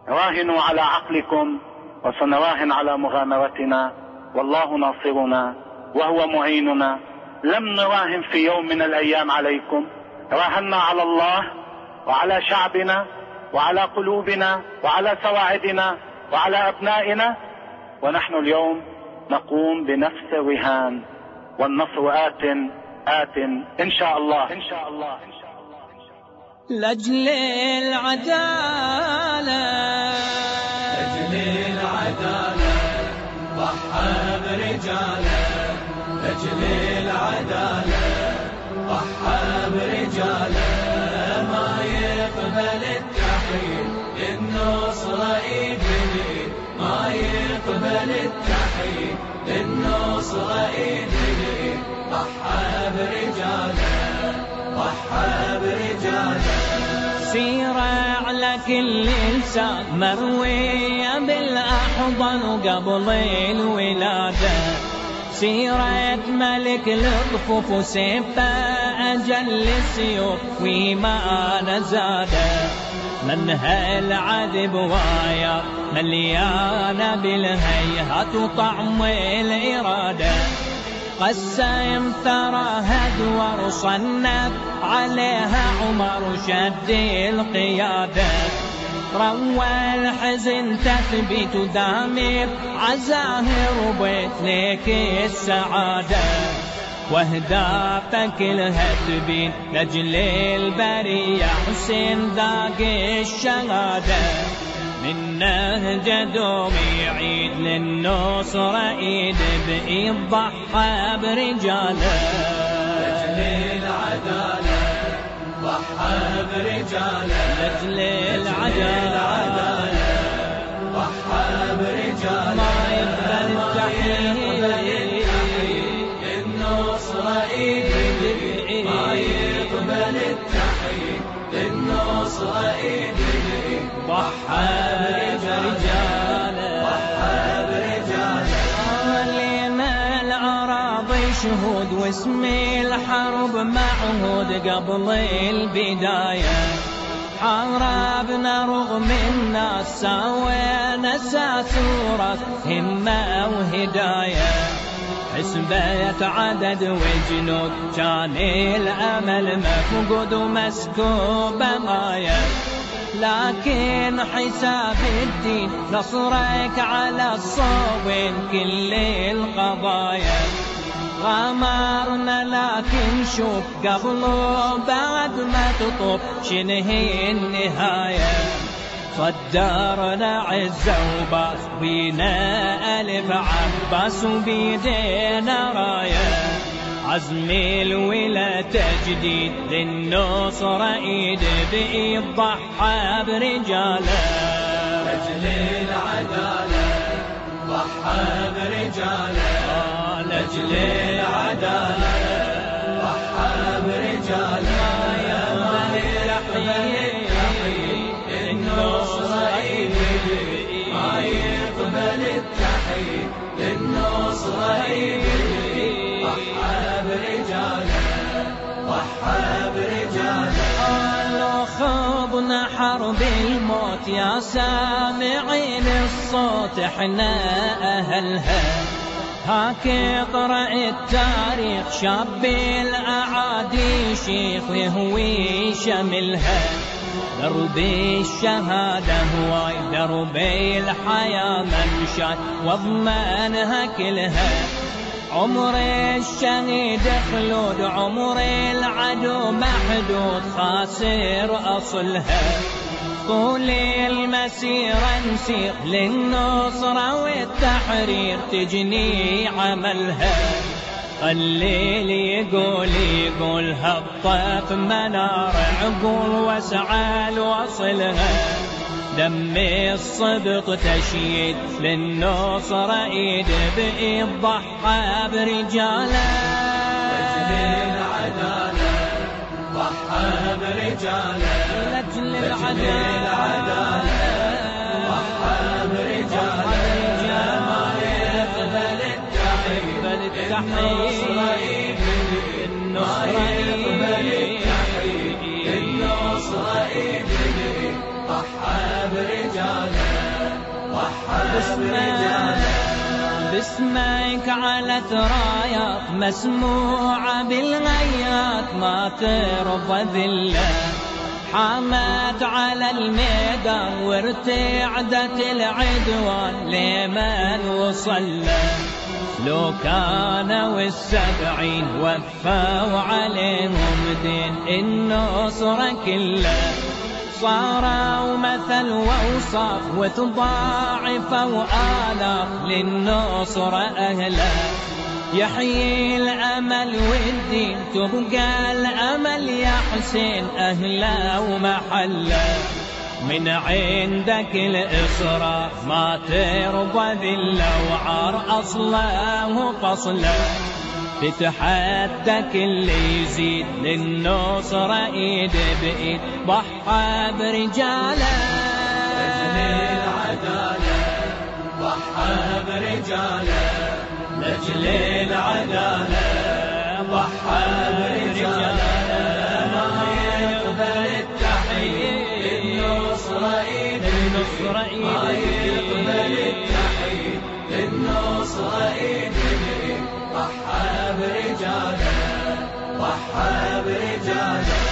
راهنوا على عقلكم وسنراهن على مغامرتنا، والله ناصرنا وهو معيننا. لم نراهن في يوم من الأيام عليكم، راهنا على الله وعلى شعبنا وعلى قلوبنا وعلى سواعدنا وعلى أبنائنا، ونحن اليوم نقوم بنفس الرهان، والنصر آت إن شاء الله. لأجل العدالة ضحى برجاله، لأجل العدالة ضحى برجاله، ما يقبل التحرير للنصرة إيدني، ما يقبل التحرير للنصرة إيدني، ضحى برجاله ضحى برجاله. سيرة على كل لسان مروية بالأحضان قبل الولادة، سيرة ملك الطفوف وسيبه أجل السيوف وما نزاده، منها العذب وايا مليانة بالهيهات وطعم الإرادة، قسم ثراها دور صنف عليها عمر شد القيادة، روى الحزن تثبت دامر عزاهر وبيت لك السعادة، واهدافك كلها تبين لأجل البرية حسين ذاق الشهادة، من نهج دوم يعيد للنصرة ايد بايد ضحى برجاله، لأجل العدالة ضحى برجاله، لأجل العدالة ضحى برجاله، ما يقبل التحرير للنصرة ايد، ما يقبل التحرير للنصرة ايد، ضحى برجاله ضحى برجاله. لنا الأراضي شهود واسم الحرب معهود قبل البداية، حاربنا رغم الناس سوينا سورة همة وهداية، حسبة عدد وجنود كان الأمل مفقود ومسكوب مايا، لكن حساب الدين نصرك على الصوب كل القضايا، غامرنا لكن شوف قبل وبعد ما تطب شنهي النهاية، صدرنا عزة وباس بينا ألف عباس وبيدينا راية، عزم الولا تجديد للنصرة ايد بايد ضحى برجاله، لأجل العدالة ضحى برجاله، لأجل العدالة ضحى برجاله، يا ملك للنصرة ايد، ما يقبل التحرير للنصرة ايد، ضحى برجاله ضحى برجاله. قالوا خضنا حرب الموت يا سامعين الصوت احنا أهلها، هاك اقرأ التاريخ شاب الأعادي شيخ يهوي شملها، درب الشهادة هواي درب الحياة منشات واضمانها كلها، عمر الشهيد خلود عمر العدو محدود خاسر أصلها، طول المسيرة نسير للنصرة والتحرير تجني عملها، الليل يقول هبطة منار عقول واسعى لوصلها، دم الصدق تشييد للنصرة ايد بايد ضحى برجاله، لأجل العدالة ضحى برجاله، لأجل العدالة ضحى برجاله، ما يقبل التحرير للنصرة ايد، ما يقبل التحرير للنصرة ايد، ضحى برجاله. باسمك علت رايات مسموعة بالغيات ما ترضى ذله، حامت على الميدان وارتعدت العدوان لمن وصل له. لو كانوا والسبعين وفوا عليهم دين النصرة كله، صاروا مثل وأوصاف وتضاعفوا آلاف للنصرة أهله. يحيي الأمل والدين تبقى الأمل يا حسين أهله ومحله. من عندك الإصرار ما ترضى ذله وعار أصله وفصله، تتحدى كل يزيد للنصرة إيد بإيد ضحى برجاله. لأجل العدالة ضحى برجاله، لأجل العدالة ضحى برجاله. ما يقبل التحية للنصرة إيد بإيد، ما يقبل التحية للنصرة إيد بإيد ضحى برجاله، ضحى برجاله.